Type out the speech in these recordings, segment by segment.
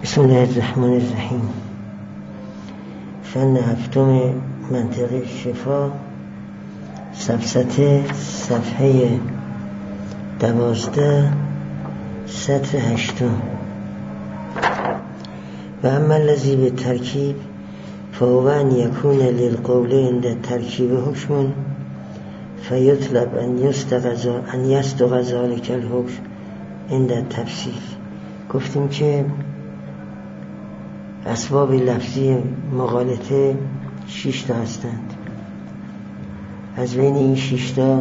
بسم الله الرحمن الرحیم. فن هفتم منطق شفا، سفسطه، صفحه 12، سطر 8. و اما الذی به ترکیب فهو ان یکون للقول عند ترکیب حکم فیطلب ان یصدق ذلک الحکم عند تفصیل. گفتیم که اسباب لفظی مغالطه 6 تا هستند. از بین این 6 تا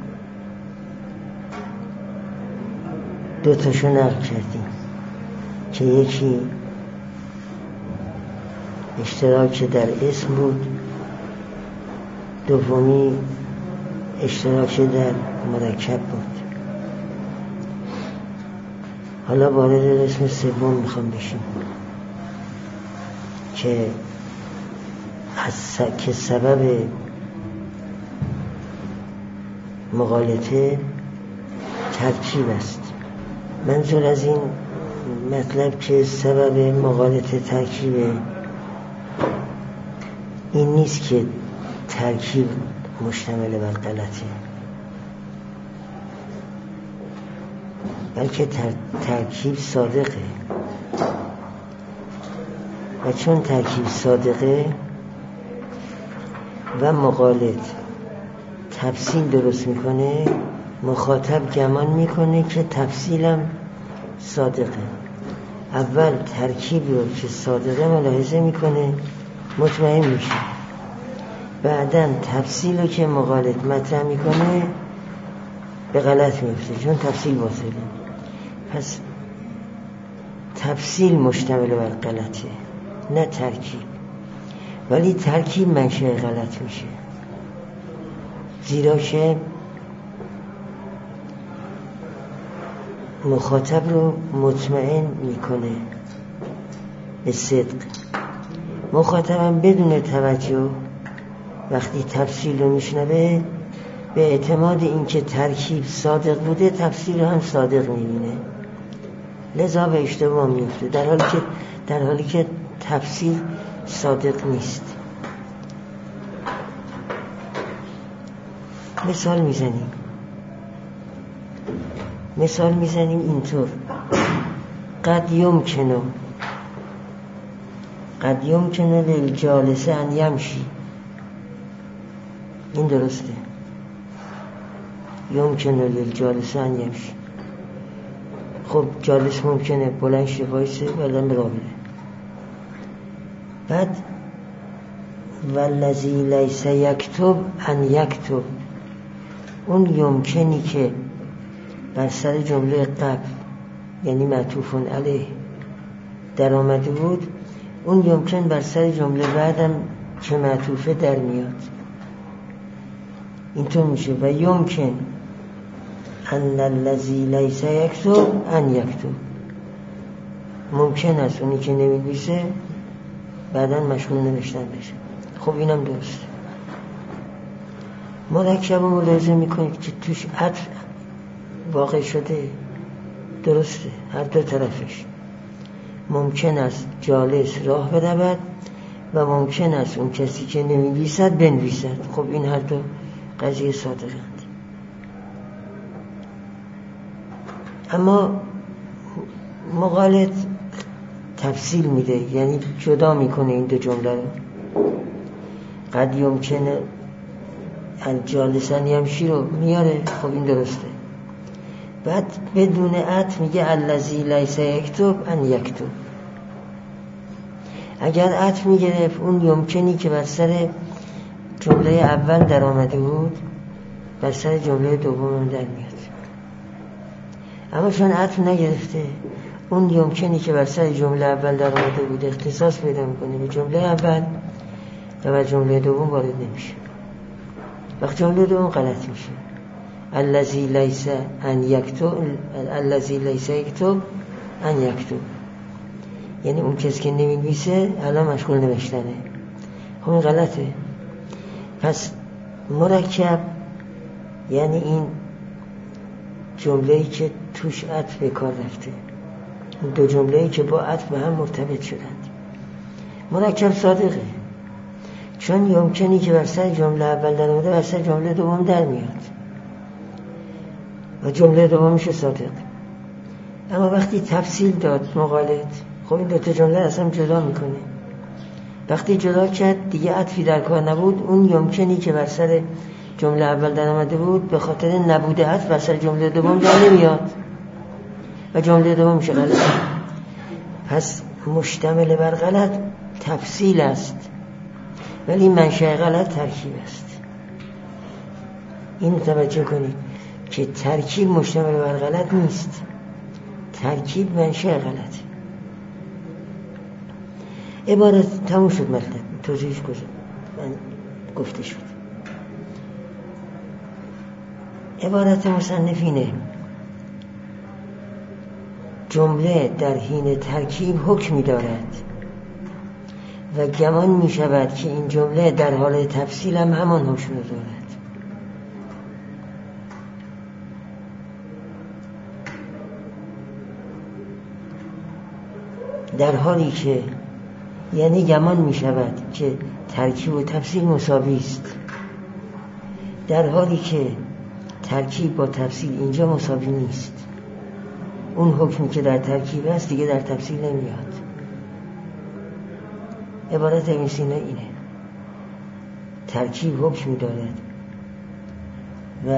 2 تاشو نقل کردیم که یکی اشتراک در اسم بود، دومی اشتراک در مرکب بود. حالا وارد اسم سوم میخوام بشیم که سبب مغالطه ترکیب است. منظور از این مطلب که سبب مغالطه ترکیبه این نیست که ترکیب مشتمل بر غلطه، بلکه ترکیب صادقه و چون ترکیب صادقه و مغالط تفصیل درست میکنه، مخاطب گمان میکنه که تفصیلم صادقه. اول ترکیب رو که صادقه ملاحظه میکنه، مطمئن میشه، بعداً تفصیل رو که مغالط مطرح میکنه به غلط میفته چون تفصیل باطله. پس تفصیل مشتمل بر غلطه نه ترکیب، ولی ترکیب منشأ غلط میشه، زیرا که مخاطب رو مطمئن میکنه به صدق. مخاطبم بدون توجه وقتی تفصیل رو میشنوه به اعتماد اینکه ترکیب صادق بوده تفصیل رو هم صادق میبینه، لذا به اشتباه میفته در حالی که تفصیل صادق نیست. مثال میزنیم اینطور: قد یمکن للجالس ان یمشی. این درسته، یمکن للجالس ان یمشی. خب جالس ممکنه بلند شه وایسه بعدم راه بره. بعد والذی لیس یکتب ان یکتب، اون یمکنی که بر سر جمله قبل یعنی معطوف علیه در آمده بود، اون یمکن بر سر جمله بعدم که معطوفه در میاد. اینطور میشه و یمکن ان الذی لیس یکتب ان یکتب. ممکن است اونی که نمی‌نویسه بعداً مشغول نوشتن بشه. خب اینم درسته. مرکب رو ملاحظه میکنید که توش عطف واقع شده، درسته هر دو طرفش. ممکن است جالس راه برود و ممکن است اون کسی که نمی‌نویسد بنویسد. خب این هر دو قضیه صادقند. اما مغالط تفصیل میده، یعنی جدا میکنه این دو جمله رو. قد یمکن الجالسان یمشی رو میاره، خب این درسته. بعد بدون عطف میگه الذی لیس یکتب ان یکتب. اگر عطف میگرفت اون یمکنی که بر سر جمله اول در آمده بود بر سر جمله دوم در میاد. اما چون عطف نگرفته اون یمکنی که بر سر جمله اول در آمده بود اختصاص پیدا میکنه به جمله اول و بر جمله دوم وارد نمیشه. وقت جمله دوم غلط میشه. الذی لیس ان یکتب، الذی لیس یکتب ان یکتب، یعنی اون کسی که نمی‌نویسه الان مشغول نوشتنه. خب این غلطه. پس مرکب یعنی این جمله‌ای که توش عطف به کار رفته، دو جمله‌ای که با عطف به هم مرتبط شدند. مرکب صادقه، چون یمکنی که بر سر جمله اول در اومده بر سر جمله دوم در میاد و جمله دومش صادق. اما وقتی تفصیل داد مقالط، خب این دوتا جمله اصلا جدا میکنه. وقتی جدا کرد دیگه عطفی در کار نبود، اون یمکنی که بر سر جمله اول در آمده بود به خاطر نبود عطف بر سر جمله دوم در نمیاد و جمله دوم میشه غلط. پس مشتمل بر غلط تفصیل است، ولی منشأ غلط ترکیب است. این توجه کنید که ترکیب مشتمل بر غلط نیست، ترکیب منشأ غلط. عبارت تموم شد، مطلب توضیحش کجا من گفته شد. عبارت مصنف اینه: جمله در حین ترکیب حکمی دارد و گمان می شود که این جمله در حال تفصیل هم همان حکم دارد. در حالی که یعنی گمان می شود که ترکیب و تفصیل مساوی است، در حالی که ترکیب با تفصیل اینجا مساوی نیست. اون حکمی که در ترکیب است دیگه در تفصیل نمیاد. عبارت ابن سینا اینه: ترکیب حکمی دارد و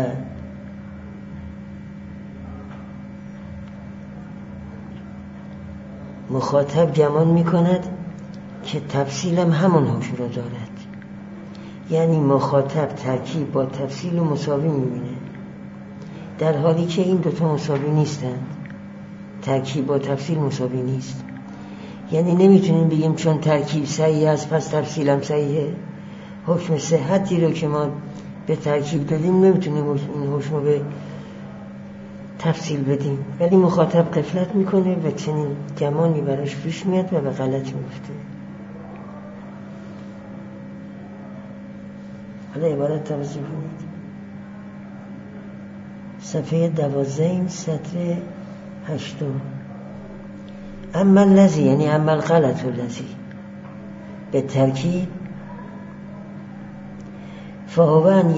مخاطب گمان میکند که تفصیل هم همون حکم را دارد. یعنی مخاطب ترکیب با تفصیل و مساوی میبینه، در حالی که این دوتا مساوی نیستند. ترکیب با تفصیل مساوی نیست. یعنی نمیتونیم بگیم چون ترکیب صحیح است پس تفصیل هم صحیحه. حکم صحتی رو که ما به ترکیب دادیم نمیتونیم این حکم رو به تفصیل بدیم، ولی مخاطب غفلت میکنه و چنین گمانی براش پیش میاد و به غلط میفته. حالا عبارت توجه کنید. صفحه 12 سطر 8: اما الذی، یعنی اما الغلط الذی به ترکیب، فهو ان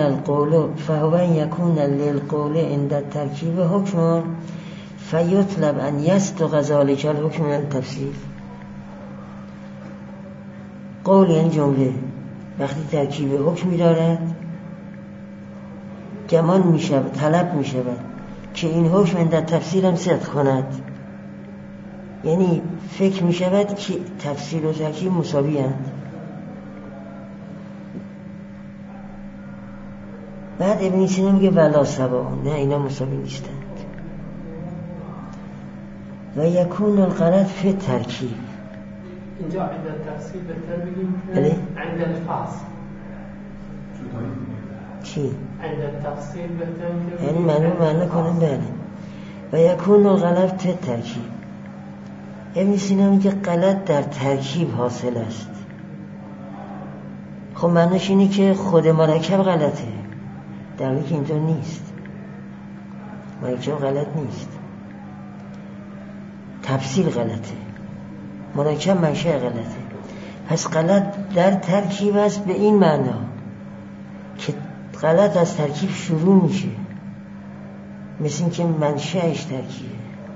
یکون للقول عند الترکیب حکم فیطلب ان یصدق ذلک الحکم من التفصیل. قول یعنی جمله وقتی ترکیب حکمی دارد گمان می شود، طلب می شود که این حکم عند تفصیل هم صدق کند. یعنی فکر می شود که تفصیل و ترکیب مساوی هستند. بعد ابن سینا میگه ولا سوا، نه اینا مساوی نیستند. و یکون الغلط فی ترکیب، اینجا عند التفصیل بهتر بگیم که بله؟ عند الفصل. چی؟ عند التفصیل بهتر یعنی معنی کنم بله. و یکون الغلط فی ترکیب. ابن سینا میگه غلط در ترکیب حاصل است. خب معنیش اینه که خود مرکب غلطه، در حالی که اینطور نیست. مرکب غلط نیست، تفصیل غلطه، مرکب منشأ غلطه. پس غلط در ترکیب است به این معنا که غلط از ترکیب شروع میشه، مثل این که منشأش ترکیبه.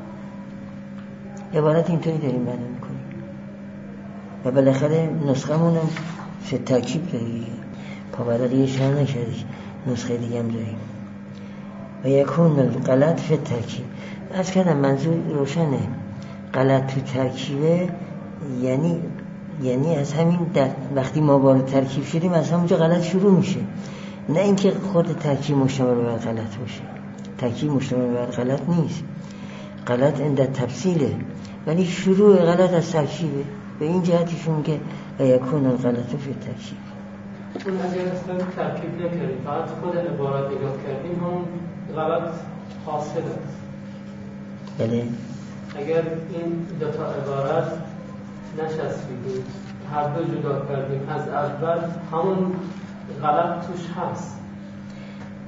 عبارت اینطوری داریم معنا میکنیم و بالاخره نسخمون هم فی ترکیب داریم، پاورقی شهر نکردی، نسخه دیگه هم داریم. و یکون الغلط فی ترکیب. از کردم منظور روشنه، غلط تو ترکیبه یعنی از همین وقتی ما وارد ترکیب شدیم از همونجا غلط شروع میشه، نه اینکه خود ترکیب مشتمل بر غلط باشه. ترکیب مشتمل بر غلط نیست، غلط عند تفصیله، ولی شروع غلط از ترکیبه. به این جهتشون که و یکون الغلط فی ترکیب. اون اگر اصلا ترکیب نکردیم فقط خود عبارت نگاه کردیم هم غلط حاصل است. بله. اگر این دو تا عبارت نشستیم هر دو جدا کردیم از اول همون غلط توش هست.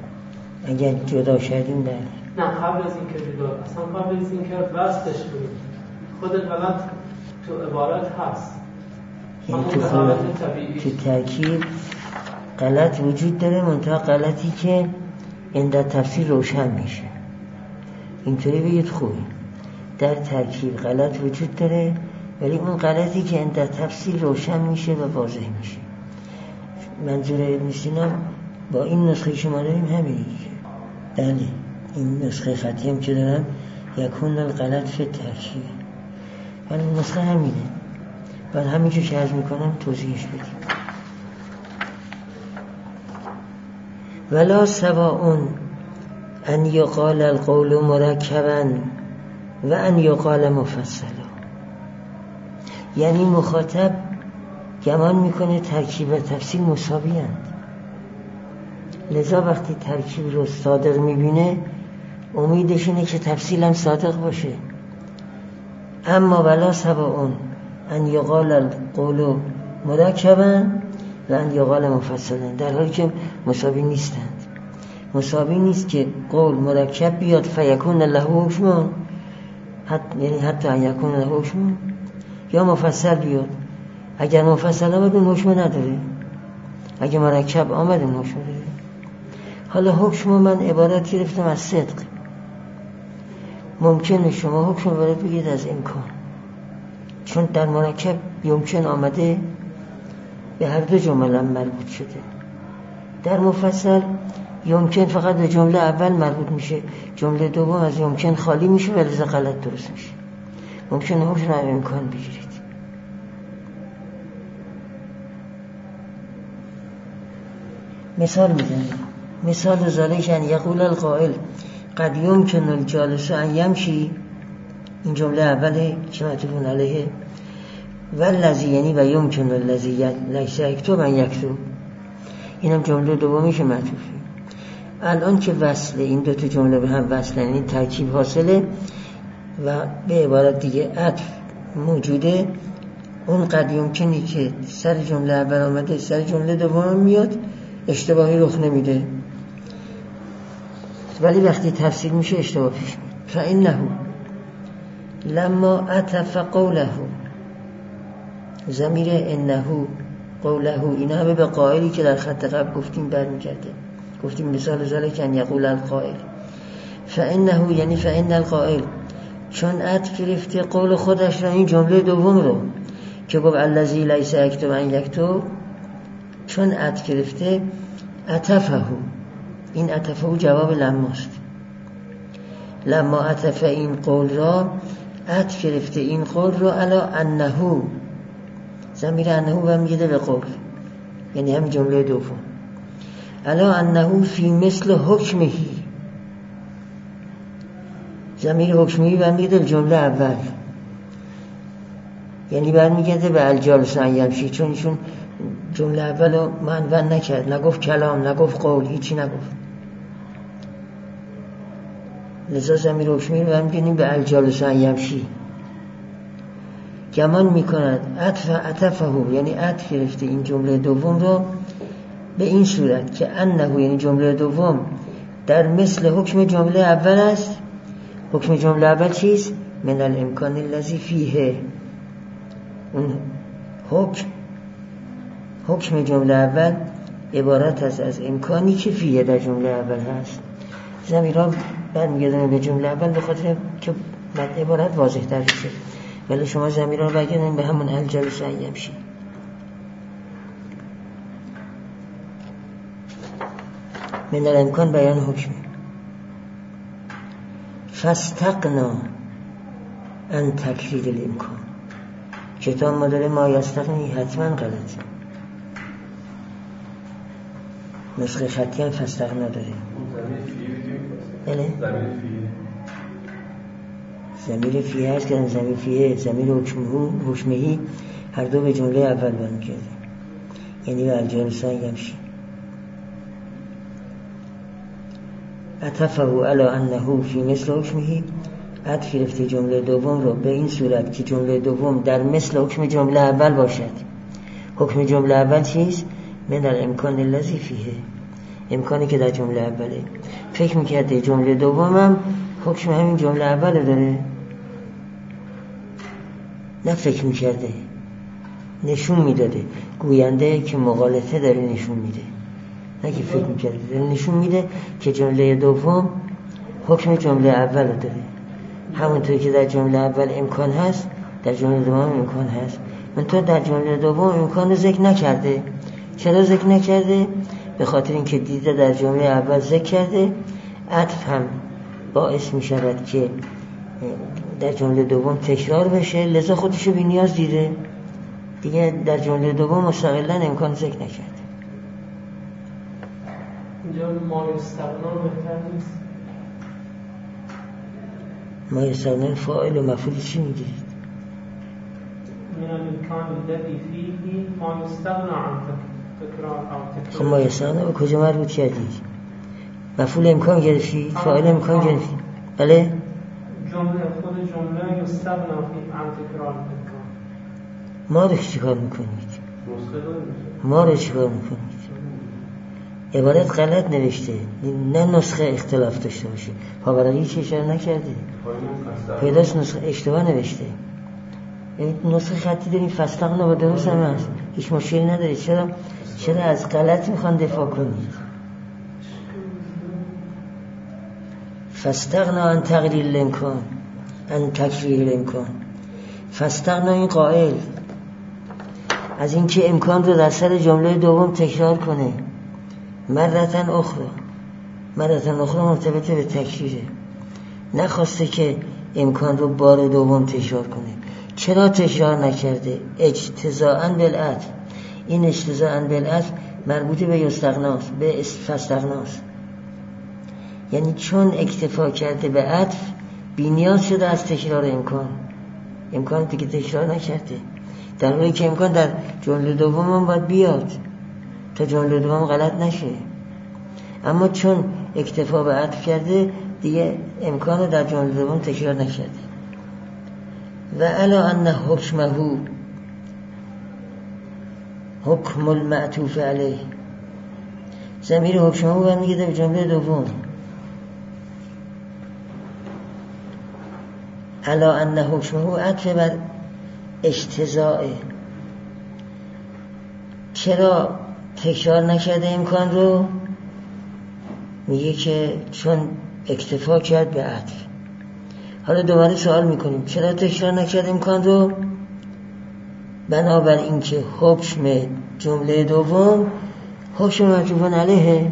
اگر جدا شدیم بله. نه قبل از این که جدا، اصلا قبل از این که وصلش کنیم خود غلط تو عبارت هست، یعنی تو ترکیب غلط وجود داره، منتها غلطی که عند تفسیر روشن میشه. اینطوری بگید خوبه. در ترکیب غلط وجود داره ولی اون غلطی که عند تفسیر روشن میشه و واضح میشه. منظور ابن سینا با این نسخه شما داریم همینه. بله این نسخه خطی هم که دارم یکون الغلط فی ترکیب، ولی نسخه همینه. بعد همینجور که عرض میکنم توضیحش بدیم. ولا سواء ان یقال القول مرکبا و ان یقال مفصلا. یعنی مخاطب گمان میکنه ترکیب و تفصیل مساوی هستند، لذا وقتی ترکیب رو صادق میبینه امیدش اینه که تفصیل هم صادق باشه. اما ولا سواء ان یقال القول مرکبا و ان یقال مفصلا، در حالی که مساوی نیستند. مساوی نیست که قول مرکب بیاد فیکون له حکم، یعنی حتی ان یکون له حکم، یا مفصل بیاد. اگر مفصل آمد اون حکم نداره، اگر مرکب آمد اون حکم داره. حالا حکم من عبارت گرفتم از صدق. ممکنه شما حکم وارد بگید از امکان، چون در مرکب یمکن آمده به هر دو جمله مربوط شده. در مفصل یمکن فقط به جمله اول مربوط میشه، جمله دوم از یمکن خالی میشه و لذا غلط درست میشه. ممکنه حکم از امکان بگیرید. مثال میزنیم. مثال ذالک ان یقول القائل قد یمکن الجالس ان یمشی، این جمله اوله که معطوف علیه، والذی یعنی و یمکن الذی لیس یکتب ان یکتب، اینم جمله دومی که معطوفه. الان که وصله، این دو تا جمله به هم وصله، یعنی ترکیب حاصله و به عبارت دیگه عطف موجوده. اون قد یمکنی که سر جمله اول آمده سر جمله دوم میاد، اشتباهی رخ نمیده، ولی وقتی تفسیر میشه اشتباه پیش میاد. فانه لما عطف قوله، ضمیر انه قوله اینا همه به قائلی که در خط قبل گفتیم برمیگرده. گفتیم مثال ذالک ان یقول القائل، فانه یعنی فان القائل، چون عطف گرفته قول خودش را، این جمله دوم رو که گفت الذی لیس یکتب ان یکتب، چون عطف گرفته عطفه، این عطفه جواب لماست. لما عطف این قول را، عطف گرفته این قول را علی انه، ضمیر انه برمیگرده به قول، یعنی هم جمله دوم. علی انه فی مثل حکمه، ضمیر حکمه برمیگرده به جمله اول، یعنی برمیگرده به الجالس ان یمشی، چون جمله اول رو معنون نکرد، نگفت کلام، نگفت قول، هیچی نگفت. لذا ضمیر حکمی رو برمیگردیم به الجالس ان یمشی. گمان میکند عطفه یعنی عطف گرفته این جمله دوم رو به این صورت که انه یعنی جمله دوم در مثل حکم جمله اول است. حکم جمله اول چیست؟ من الامکان الذی فیه، اون حکم جمله اول عبارت است از امکانی که فیه در جمله اول هست. ضمیرها برمیگردن به جمله اول به خاطر که عبارت واضح تر بشه، ولی شما ضمیرها برگردن به همون الجالس ان یمشی. من الامکان بیان حکم. فاستغنا عن تکریر الامکان، کتاب ما داره ما یستغنی، حتما غلطه. نسخه خطی هم فاستغنا داره. بله؟ ضمیر فیه هست که ضمیر فیه، ضمیر حکمهی هر دو به جمله اول برمیگرده، یعنی به الجالس ان یمشی. عطفه علی انه فی مثل حکمه، عطف گرفته جمله دوم رو به این صورت که جمله دوم در مثل حکم جمله اول باشد. حکم جمله اول چیست؟ من الامکان الذی فیه، امکانی که در جمله اوله. فکر میکرده جمله دومم حکم همین جمله اوله داره. نه فکر میکرده، نشون میداده. گوینده که مغالطه داره نشون میده، نه که فکر میکرده، داره نشون میده که جمله دوم حکم جمله اول رو داره. همونطور که در جمله اول امکان هست در جمله دوم امکان هست. منتها در جمله دوم امکان رو ذکر نکرده. چرا ذکر نکرده؟ به خاطر اینکه دیده در جمله اول ذکر کرده. عطف هم باعث می شود که در جمله دوم تکرار بشه، لذا خودشو بی نیاز دیده دیگه در جمله دوم مستقلا امکان ذکر نکرده. اینجا ما یستغنا بهتر نیست؟ ما یستغنا فاعل و مفعول چی میگیرید؟ من الامکان الذی فیه ما یستغنا عن تکرار او تکرار. خب ما یستغنا به کجا مربوط کردید؟ مفعول امکان گرفتید؟ فاعل امکان گرفتید؟ بله؟ خود جمله یستغنا عن تکرار امکان. ما رو چیکار میکنید؟ ما رو چیکار میکنید؟ عبارت غلط نوشته، نه نسخه اختلاف داشته باشه. پاورقی هیچ اشاره نکرده، پیداست نسخه اشتباه نوشته. نسخه خطی داریم، فستغنا با درست هم هست، هیچ مشکلی نداره. چرا از غلط میخوان دفاع کنید؟ فستغنا عن تقلیل الامکان، عن تکفیر الامکان. فستغنا این قائل از اینکه امکان رو در سر جمله دوم تکرار کنه، مرتن اخرى مرتبط به تکریره. نخواسته که امکان رو بار دوم تکرار کنه. چرا تکرار نکرده؟ اجتزاءً بالعطف. این اجتزاءً بالعطف مربوط به یستغناست، به فستغناست. یعنی چون اکتفا کرده به عطف بی نیاز شده از تکرار امکان دیگه تکرار نکرده، در حالی که امکان در جمله دوم هم باید بیاد تا جمله دوم غلط نشه. اما چون اکتفا به عطف کرده دیگه امکان رو در جمله دوم تکرار نکرده. و علا ان حکمه حکم المعطوف علیه، ضمیر حکمه برمیگرده به جمله دوم. علا ان حکمه عطف بر اجتزاءه. چرا تکرار نکرده امکان رو؟ میگه که چون اکتفا کرد به عطف. حالا دوباره سوال میکنیم چرا تکرار نکرد امکان رو؟ بنابر اینکه حکم جمله دوم حکم معطوف علیه،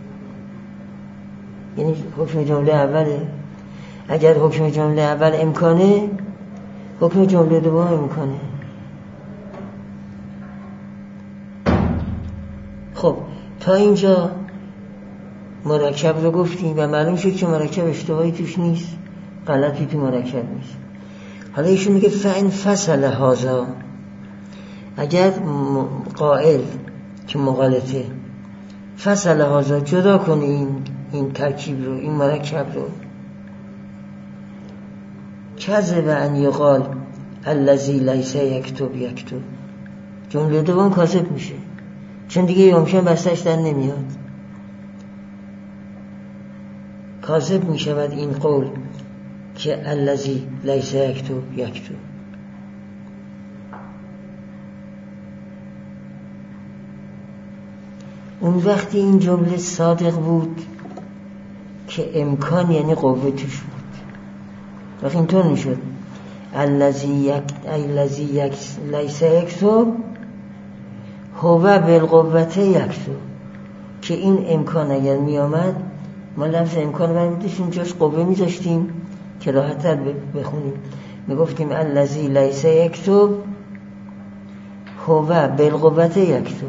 یعنی حکم جمله اوله. اگر حکم جمله اول امکانه، حکم جمله دوم امکانه. خب تا اینجا مرکب رو گفتیم و معلوم شد که مرکب اشتباهی توش نیست، غلطی تو مرکب نیست. حالا ایشون میگه فإن فصل هذا، اگر قائل که مغالطه فصل هذا جدا کنه این ترکیب رو، این مرکب رو، کذب ان یقال الذی لیس یکتب یکتب، جمله دوم کاذب میشه، چون دیگه یمکن بستش در نمیاد. کاذب میشود این قول که الذی لیس یکتب یکتب. اون وقتی این جمله صادق بود که امکان یعنی قوه توش بود. وقتی اینطور میشد الذی لیس یکتب هو بالقوه یکتب، که این امکان اگر می آمد، ما لفظ امکان برمیداشتیم اینجاش قوه میذاشتیم که راحت تر بخونیم. میگفتیم الذی لیس یکتب هو بالقوه یکتب.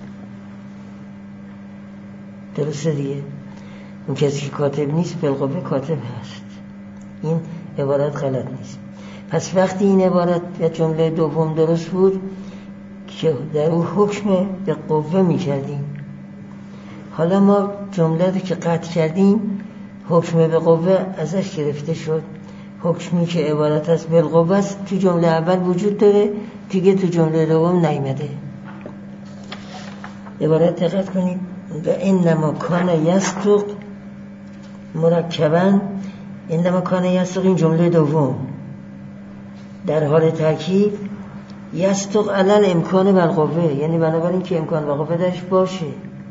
درسته دیگه؟ اون کسی که کاتب نیست بالقوه کاتب هست. این عبارت غلط نیست. پس وقتی این عبارت یا جمله دوم درست بود که در اون حکم به قوه می کردیم، حالا ما جمله رو که قطع کردیم حکم به قوه ازش گرفته شد. حکمی که عبارت از بالقوه است تو جمله اول وجود داره، دیگه تو جمله دوم نیامده. عبارت دقت کنید. و انما کان یصدق مرکبا، انما کان یصدق این جمله دوم در حال ترکیب یستق علل امکان بالقوه، یعنی بنابراین که امکان بالقوه درش باشه.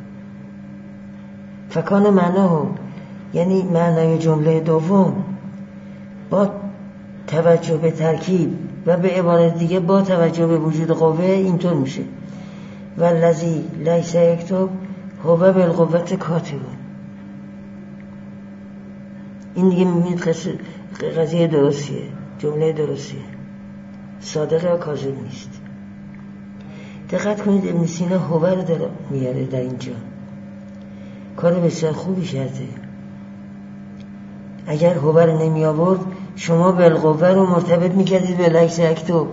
فکان معناه، یعنی معنای جمله دوم با توجه به ترکیب و به عبارت دیگه با توجه به وجود قوه اینطور میشه والذی لیس یکتب هو بالقوت کاتب. این دیگه میبینید قضیه درستیه، جمله درستیه، صادقه و کاذب نیست. دقت کنید ابن سینا هو رو داره میاره در اینجا، کار بسیار خوبی کرده. اگر هو رو نمی آورد شما بالقوه رو مرتبط میکردید به لیس یکتب،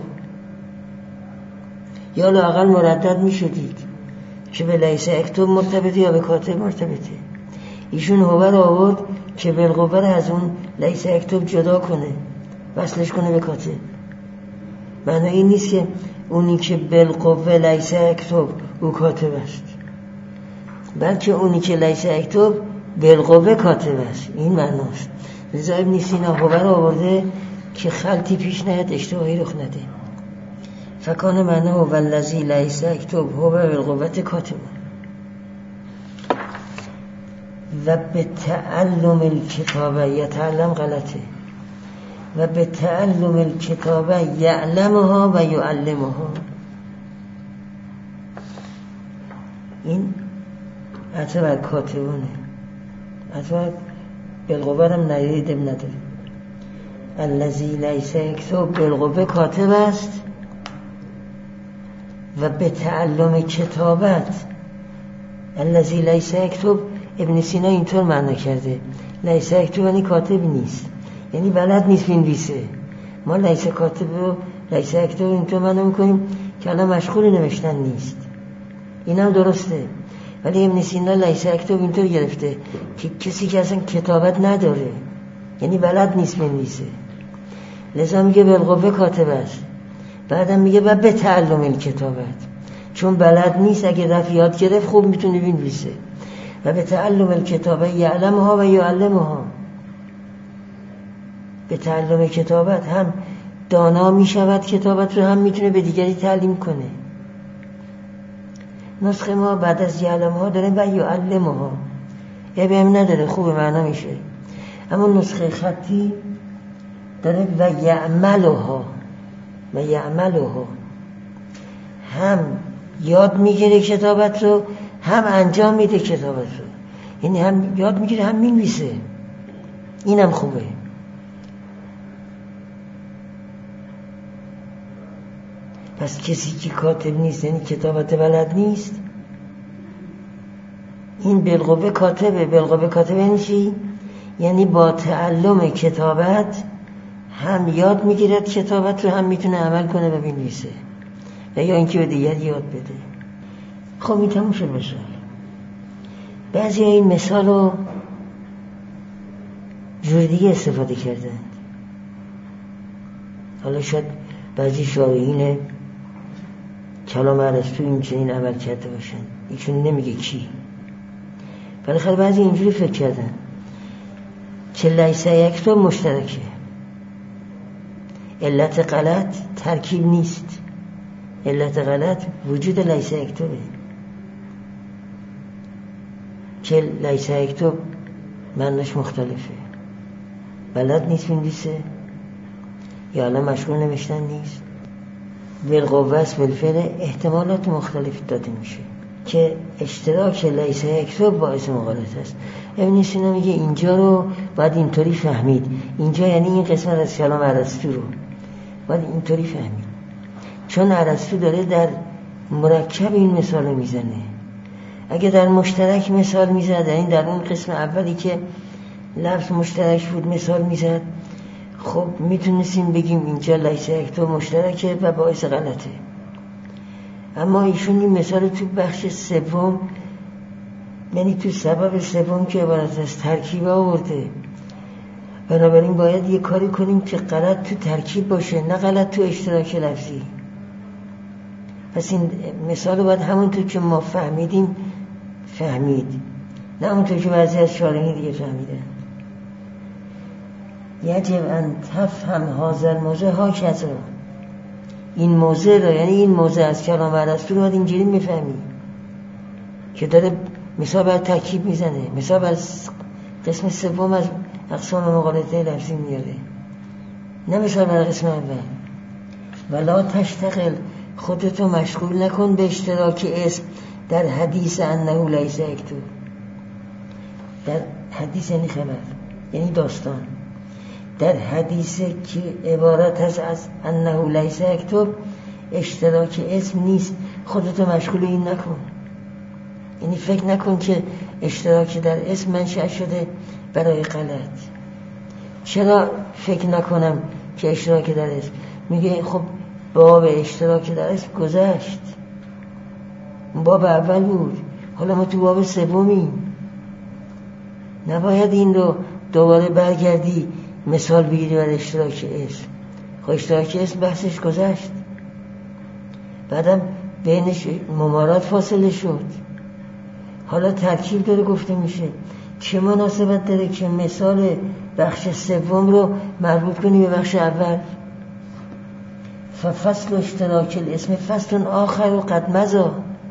یا لااقل مردد میشدید که به لیس یکتب مرتبطه یا به کاتب مرتبطه. ایشون هو رو آورد که بالقوه رو از اون لیس یکتب جدا کنه، وصلش کنه به کاتب. معنی این نیست که اونی که بالقوه لیس یکتب او کاتب است، بلکه اونی که لیس یکتب بالقوه کاتب است. این معناست. لذا ابن سینا هو رو آورده که خلطی پیش نیاد، اشتباهی رخ نده. فکان معناه والذی لیس یکتب هو بالقوه کاتب. و به تعلم الکتابه، یتعلم غلطه، و به تعلم الکتابه یعلمها و یعلمها. این عطا بر کاتبونه، عطا بالقوه هم نیایدم نداره. الذی لیس یکتب بالقوه کاتب است و به تعلم کتابت الذی لیس یکتب. ابن سینا اینطور معنی کرده لیس یکتب یعنی کاتب نیست، یعنی بلد نیست بنویسه. ما لیس کاتب و لیس یکتب اینطور معنی میکنیم که الان مشغول نوشتن نیست، این هم درسته. ولی ابن سینا لیس یکتب اینطور گرفته که کسی که اصلا کتابت نداره، یعنی بلد نیست بنویسه، لذا میگه بالقوه کاتب است. بعدم میگه و به تعلم الکتابت، چون بلد نیست اگه رفت یاد گرفت خوب میتونه بنویسه. و به تعلم الکتابه یعلمها و یعلمها. به تعلم کتابت هم دانا میشود کتابت رو، هم میتونه به دیگری تعلیم کنه. نسخه ما بعد از یعلمها داره و یعلمها، ابهم نداره، خوب معنا میشه. اما نسخه خطی داره و یعملها، و یعملها، هم یاد میگیره کتابت رو، هم انجام میده کتابت رو. یعنی هم یاد میگیره هم مینویسه. اینم خوبه. پس کسی که کاتب نیست یعنی کتابت بلد نیست، این بالقوه کاتبه. بالقوه کاتبه یعنی چی؟ یعنی با تعلم کتابت هم یاد میگیرد کتابت رو، هم میتونه عمل کنه و بنویسه، و یا اینکه به دیگر یاد بده. خب این تموم شد مثال. بعضی این مثال رو جور دیگه استفاده کردند. حالا شاید بعضی شارحین کلام ارسطو این چنین عمل کرده باشن، ایشون نمیگه کی، بالاخره بعضی اینجوری فکر کردن که لیس یکتب مشترکه. علت غلط ترکیب نیست، علت غلط وجود لیس یکتبه. که لیس یکتب معناش مختلفه، بلد نیست بنویسه، یا الان مشغول نوشتن نیست. بالقوه است بالفعل احتمالات مختلف داده میشه که اشتراک لیس یکتب باعث مغالطه است. ابن سینا میگه اینجا رو باید اینطوری فهمید، اینجا یعنی این قسمت از کلام ارسطو رو باید اینطوری فهمید، چون ارسطو داره در مرکب این مثال میزنه. اگه در مشترک مثال میزد، یعنی در اون قسم اولی که لفظ مشترک بود مثال میزد، خب میتونستیم بگیم اینجا لیس یکتب مشترکه و باعث غلطه. اما ایشون این مثال تو بخش سوم، یعنی تو سبب سوم که عبارت از ترکیب آورده، بنابراین باید یه کاری کنیم که غلط تو ترکیب باشه، نه غلط تو اشتراک لفظی. پس این مثال رو باید همونطور که ما فهمیدیم فهمید، نه همونطور که بعضی از شارحین دیگه فهمیدن. یجب ان تفهم هذا الموضوع هکذا، این موضع رو، یعنی این موضع از کلام ارسطو رو باید اینجوری میفهمی که داره مثال بر ترکیب میزنه، مثال بر قسم سوم از اقسام مقالطه لفظی میاره، نه مثال بر قسم اول. ولا تشتغل، خودتو مشغول نکن به اشتراک اسم در حدیث انه لیس یکتب. در حدیث یعنی خبر، یعنی داستان. در حدیث که عبارت هست از انه لیس یکتب، اشتراک اسم نیست، خودتو مشغول این نکن. یعنی فکر نکن که اشتراک در اسم منشأ شده برای غلط. چرا فکر نکنم که اشتراک در اسم؟ میگه خب باب اشتراک در اسم گذشت، باب اول بود، حالا ما تو باب سومیم. نباید این رو دوباره برگردی مثال بگیری بر اشتراک اسم. خب اشتراک اسم بحثش گذشت، بعدم بینش ممارات فاصله شد، حالا ترکیب داره گفته میشه. چه مناسبت داره که مثال بخش سوم رو مربوط کنی به بخش اول؟ فصل اشتراک الاسم فصل آخر و قد مضی.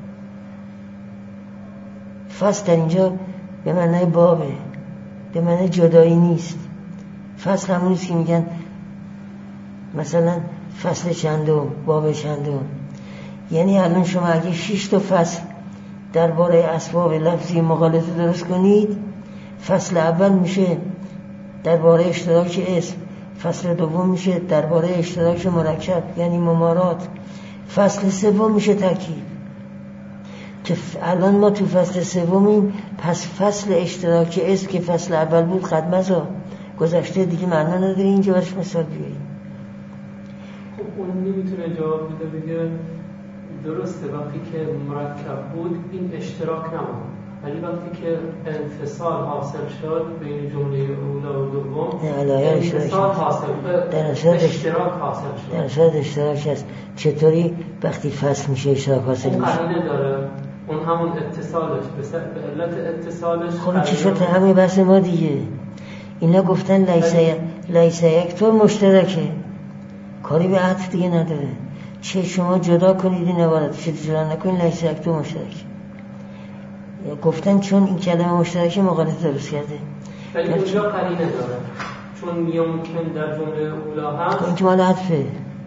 فصل در اینجا به معنی بابه، به معنی جدایی نیست. فصل همونیست که میگن مثلا فصل چندم، باب چندم. یعنی الان شما اگه 6 تا فصل درباره اسباب لفظی مقالطه درست کنید، فصل اول میشه درباره اشتراک اسم، فصل دوم میشه درباره اشتراک مرکب یعنی ممارات، فصل سوم میشه ترکیب. که الان ما تو فصل سومیم، پس فصل اشتراک اسم که فصل اول بود قد مضی، گذشته، دیگه معنا نداره اینجا برش مثال بیاریم. خب اون نمیتونه جواب بده بگه درسته وقتی که مرکب بود این اشتراک نموند، ولی وقتی که انفصال حاصل شد بین جمله اولا و دوم انفصال حاصل شد، اشتراک حاصل شد. در صورت اشتراک هست. چطوری وقتی فصل میشه اشتراک حاصل میشه؟ اون قرینه داره، اون همون اتصالش به علت اتصالش. خب چی شد؟ همه بحث ما دیگه. اینا گفتن لیس یکتب مشترکه، کاری به عطف دیگه نداره. چه شما جدا کنید این عبارت، چه جدا نکنید لیس یکتب مشترکه. گفتن چون این کلمه مشترکه مقالطه درست کرده. ولی اونجا قرینه داره، چون ممکن در جمله اولا هم این که مال عطفه.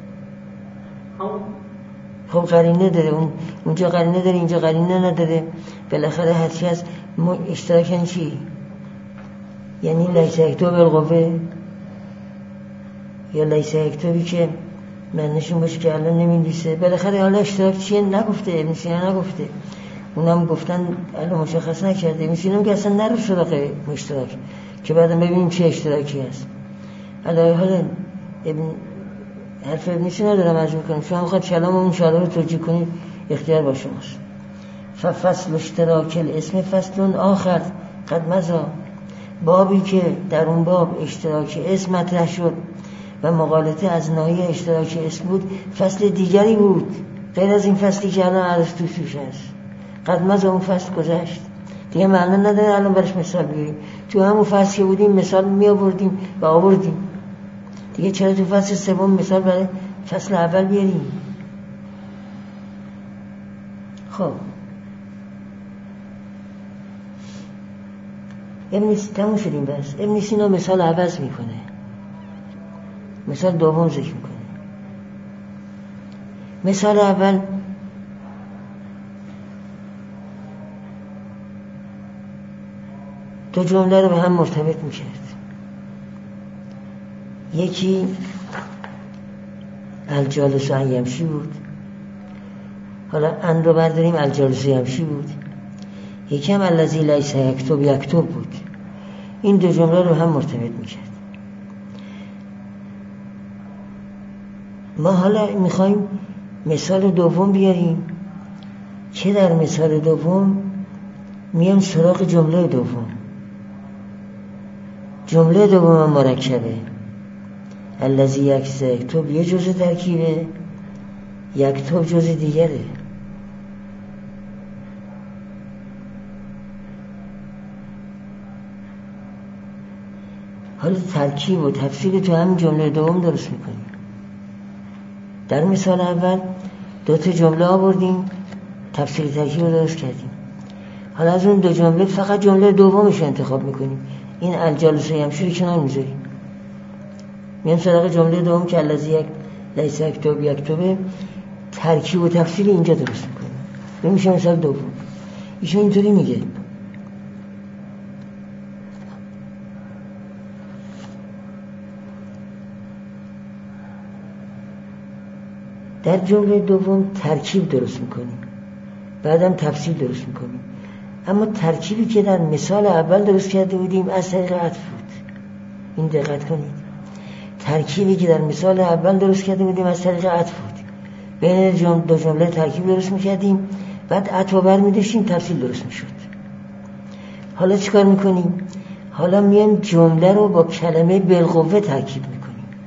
خب قرینه داره، اونجا قرینه داره، اینجا قرینه نداره. بالاخره هرچی از اشتراکن چی؟ یعنی لیس یکتب بالقوه، یا لیس یکتبی که معنیشون باشه که الان نمی‌نویسه. بالاخره حالا اشتراک چیه نگفته، ابن سینا نگفته، اونم گفتن الان مشخص نکرده. ابن سینا که اصلا نرو سراغ مشترک که بعدم ببینیم چه اشتراکی هست. حالا حرف ابن سینا دارم عرض می‌کنم، شما می‌خواد کلام اون شاله رو توجیه کنید، اختیار با شماست. فصل اشتراک الاسم فصل آخر قد مضی، بابی که در اون باب اشتراک اسم مطرح شد و مقالطه از ناحیه اشتراک اسم بود، فصل دیگری بود غیر از این فصلی که الان ارسطو توش هست. قد مضی، اون فصل گذشت دیگه، معنا نداره الان برش مثال بیاریم. تو همون فصل که بودیم مثال می آوردیم و آوردیم دیگه، چرا تو فصل سوم مثال برای فصل اول بیاریم؟ خب تموم شدیم بس. ابن سینا مثال عوض میکنه، مثال دوم ذکر میکنه. مثال اول دو جمله رو به هم مرتبط میکرد. یکی الجالس و یمشی بود، حالا ان رو برداریم الجالس و یمشی بود. یکی هم الذی لیس یکتب بود. این دو جمله رو هم مرتبط میکرد. ما حالا میخوایم مثال دوم بیاریم که در مثال دوم میام سراغ جمله دوم. جمله دوم مرکبه، الذی یکتب یه جزء ترکیبه، یکتب جزء دیگره. حالا ترکیب و تفصیل تو همین جمله دوم درست میکنیم. در مثال اول 2 جمله آوردیم، تفسیر ترکیب رو درست کردیم. حالا از اون 2 جمله فقط جمله دومش رو انتخاب میکنیم. این الجالسه یمشی رو کنار میذاریم، میام سراغ جمله دوم که الذی لیس یکتب، ترکیب و تفسیر اینجا درست میکنیم. میشه مثال دوم. ایشون اینطوری میگه در جمله دوم ترکیب درست میکنیم، بعدم تفسیر درست میکنیم. اما ترکیبی که در مثال اول درست کرده بودیم از طریق عطف بود. این دقت کنید، ترکیبی که در مثال اول درست کرده بودیم از طریق عطف بود. بین 2 جمله ترکیب درست میکردیم، بعد عطف بر میداشتیم، تفسیر درست میشد. حالا چیکار میکنیم؟ حالا میایم جمله رو با کلمه بالقوه ترکیب میکنیم،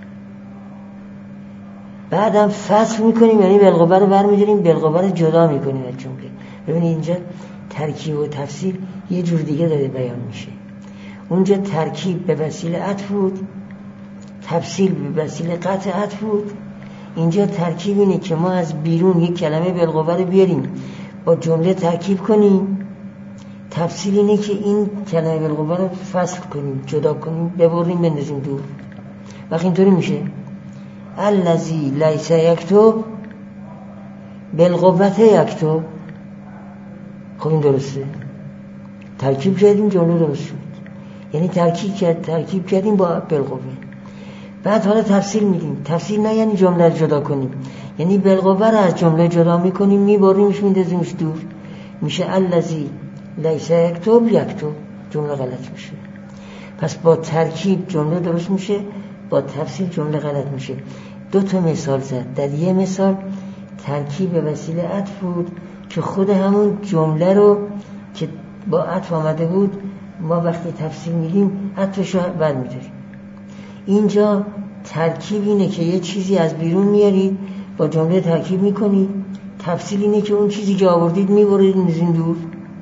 بعدم فصل میکنیم، یعنی بالقوه رو برمیداریم، بالقوه رو جدا میکنیم از جمله. ببینید اینجا ترکیب و تفسیر یه جور دیگه داره بیان میشه. اونجا ترکیب به وسیله عطف بود، تفسیر به وسیله قطع عطف بود. اینجا ترکیب اینه که ما از بیرون یک کلمه بالقوه رو بیاریم با جمله ترکیب کنیم. تفسیر اینه که این کلمه بالقوه رو فصل کنیم، جدا کنیم، ببریم، بندازیم دور. وقتی اینطوری میشه الذی لیس یکتب بالقوه یکتب. خب این درسته، ترکیب کردیم، جمله درست شد. یعنی ترکیب کردیم با بالقوه. بعد حالا تفسیر میدیم. تفسیر نه یعنی جمله رو جدا کنیم، یعنی بالقوه رو از جمله جدا میکنیم، میبریمش، میندازیمش دور. میشه الذی لیس یکتب، جمله غلط میشه. پس با ترکیب جمله درست میشه، با تفسیر جمله غلط میشه. 2 مثال زد. در یه مثال ترکیب به وسیله عطف بود که خود همون جمله رو که با عطف آمده بود ما وقتی تفسیر میدیم عطفش رو برمیداریم. اینجا ترکیب اینه که یه چیزی از بیرون میارید با جمله ترکیب میکنید. تفسیر اینه که اون چیزی که آوردید میبرید میذارید دور.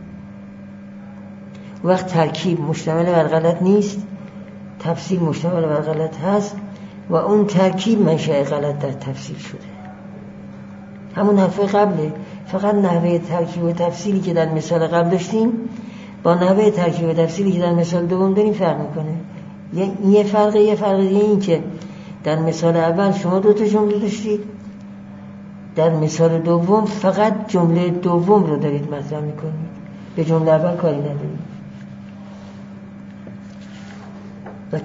وقت ترکیب مشتمل بر غلط نیست، تفسیر مشتمل بر غلط هست و اون ترکیب منشأ غلط در تفسیر شده. همون حرفه قبله، فقط نحوه ترکیب و تفسیری که در مثال قبل داشتیم با نحوه ترکیب و تفسیری که در مثال دوم داریم فرق میکنه. یه فرق دیگه این که در مثال اول شما 2 جمله داشتید، در مثال دوم فقط جمله دوم رو دارید مطرح میکنید، به جمله اول کاری ندارید. و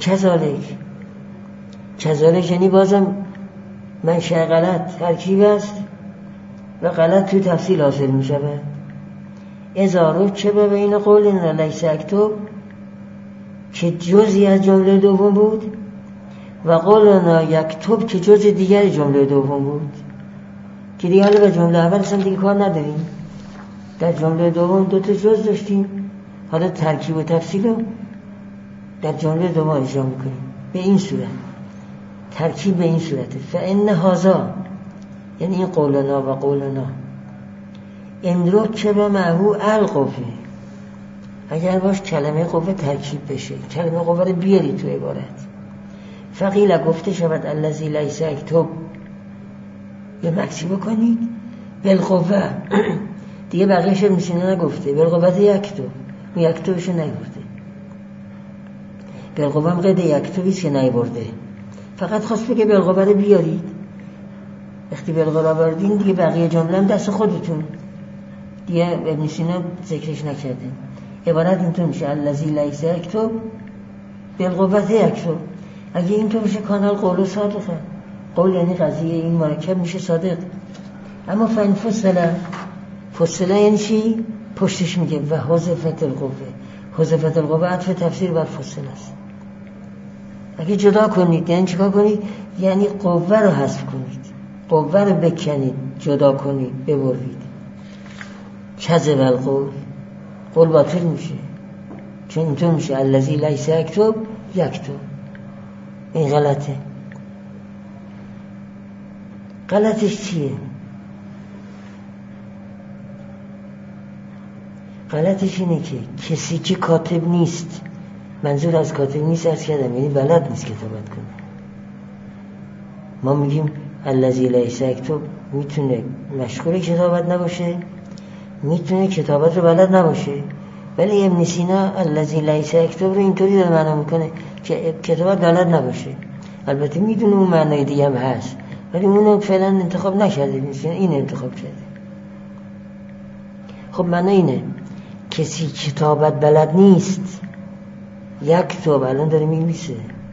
کذالک یعنی بازم منشأ غلط ترکیب است و غلط تو تفصیل حاصل می شود. اذا رکب بین قولنا لیس یکتب که جزئی از جمله دوم بود و قولنا یکتب که جزء دیگر جمله دوم بود، که دیگه حالا به جمله اول اصلا دیگه کار نداریم. در جمله دوم 2 جزء داشتیم، حالا ترکیب و تفصیل رو در جمله دوم اجرا میکنیم. به این صورت ترکیب به این صورته. فان هذا یعنی این قولنا و قولنا ان رکب معه القوه، اگر باش کلمه قوه ترکیب بشه، کلمه قوه رو بیاری تو عبارت. فقیل گفته شود الذی لیس یکتب، یه مکسی بکنید بالقوه دیگه بقیه‌اش میشینه نگفته، بالقوه یکتب، یکتبشو نگفته. بالقوه هم قید یکتبیست که نیورده، فقط خواست بگه بالقوه رو بیارید. وقتی بالقوه بردین دیگه بقیه جمله هم دست خودتون، دیگه ابن سینا ذکرش نکرده. عبارت اینطور میشه الذی لیس یکتب بالقوه یکتب. اگه اینطور بشه کانال قول صادقه، قول یعنی قضیه این مرکب میشه صادق. اما فن فصله یعنی چی؟ پشتش میگه و حذفت القوه. حذفت القوه عطف تفسیر بر فصله است. اگه جدا کنید یعنی چیکار کنید؟ یعنی قوه رو حذف کنید، قوه رو بکنید، جدا کنید، ببرید. کذب القول، قول باطل میشه، چون اینطور میشه الذی لیس یکتب یکتب. این غلطه. غلطش چیه؟ غلطش اینه که کسی که کاتب نیست، منظور از کاتب نیست عرض کردم، یعنی بلد نیست کتابت کنه. ما میگیم الذی لیس یکتب میتونه مشغول کتابت نباشه، میتونه کتابت رو بلد نباشه. ولی ابن سینا الذی لیس یکتب رو اینطوری داره معنا میکنه که کتابت بلد نباشه. البته میدونه اون معنای دیگه هم هست، ولی اونو فعلا انتخاب نکرده، این انتخاب کرده. خب معنی اینه کسی کتابت بلد نیست، یکتب الان داره می‌نویسه.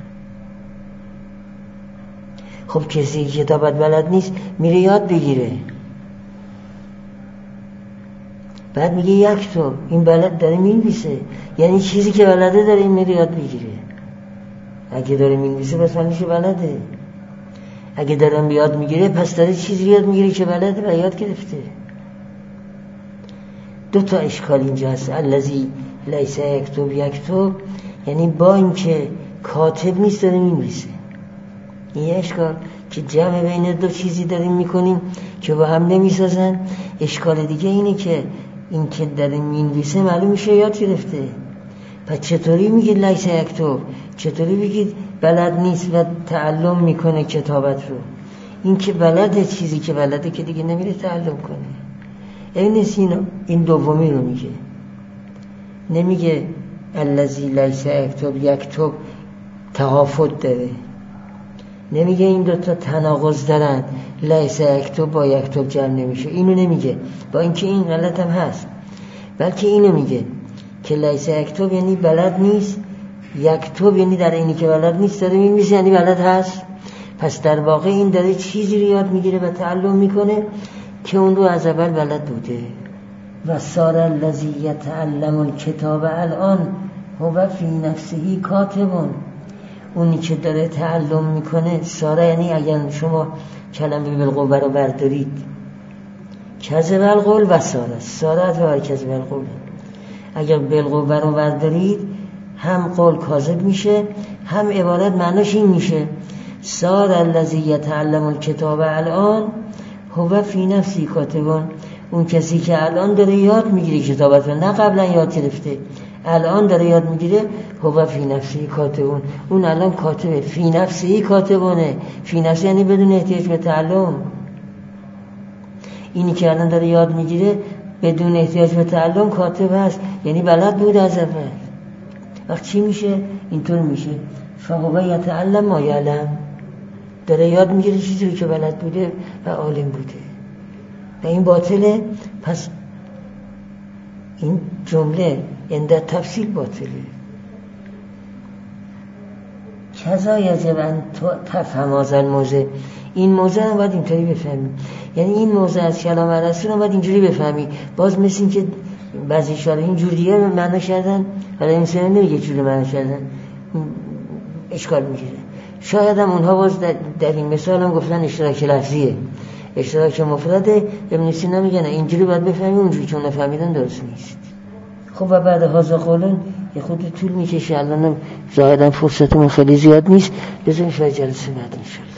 خب کسی کتابت بلد نیست میره یاد بگیره، بعد میگه یکتب، این بلد داره می‌نویسه، یعنی چیزی که بلده داره این میره یاد بگیره. اگه داره می‌نویسه پس معنیش بلده، اگه داره یاد میگیره پس داره چیزی یاد میگیره که بلده و یاد گرفته. دو تا اشکال اینجا هست. الذی لیس یکتب یعنی با اینکه کاتب نیست داره می‌نویسه. این اشکال که جمع بین دو چیزی داریم میکنیم که با هم نمیسازن. اشکال دیگه اینه که این که داره مینویسه معلوم میشه یاد گرفته. پس چطوری میگید لیس یکتب؟ چطوری بگید بلد نیست و تعلم میکنه کتابت رو؟ این که بلده، چیزی که بلده که دیگه نمیره تعلم کنه. این دومی رو میگه، نمیگه الذی لیس یکتب تهافت داره، نمیگه این دوتا تناقض دارن، لیس یکتب با یکتب جمع نمیشه، اینو نمیگه، با اینکه این غلط هم هست، بلکه اینو میگه که لیس یکتب یعنی بلد نیست، یکتب یعنی در اینی که بلد نیست داره می‌نویسه یعنی بلد هست. پس در واقع این داره چیزی رو یاد میگیره و تعلم میکنه که اون رو از اول بلد بوده. و صار الذی یتعلم الکتاب الان هو فی نفسه کاتب. اونی که داره تعلم میکنه ساره، یعنی اگر شما کلمه بالقوه رو بردارید، کذب القول و ساره و کذب القول، اگر بالقوه رو بردارید هم قول کاذب میشه، هم عبارت معناش این میشه صار الذی یتعلم الکتاب الان هو فی نفسی کاتب. اون کسی که الان داره یاد میگیره کتابت رو، نه قبلا یاد گرفته، الان داره یاد میگیره، هو فی نفسی کاتبون، اون الان کاتبه، فی نفسی کاتبونه. فی نفسی یعنی بدون احتیاج به تعلم. اینی که الان داره یاد میگیره بدون احتیاج به تعلم کاتب هست، یعنی بلد بود از اول. وقت چی میشه؟ اینطور میشه فهو یتعلم ما یعلم، داره یاد میگیره چیزی که بلد بوده و عالم بوده و این باطله. پس این جمله عند تفصیل باطله. کذا یجب ان تفهم هذا الموضع، این موضع هم باید اینطوری بفهمی، یعنی این موضع از کلام رسول هم باید اینجوری بفهمی. باز مثل این که بعضی شارح اینجوری دیگه معنی کردن، ولی این نمیگه چجوری معنی کردن، اشکال میگیره. شاید هم اونها باز در این مثال هم گفتن اشتراک لفظیه، اشتراک مفرده. ابن سینا میگه نه اینجوری باید بفهمی، اونجوری که اون فهمیدن درست نیست. خب و بعد هازا قولن یه خود طول میکشه، الان ظاهرا فرصتمون خیلی زیاد نیست، بذاریم شاید جلسه بعد انشاءالله.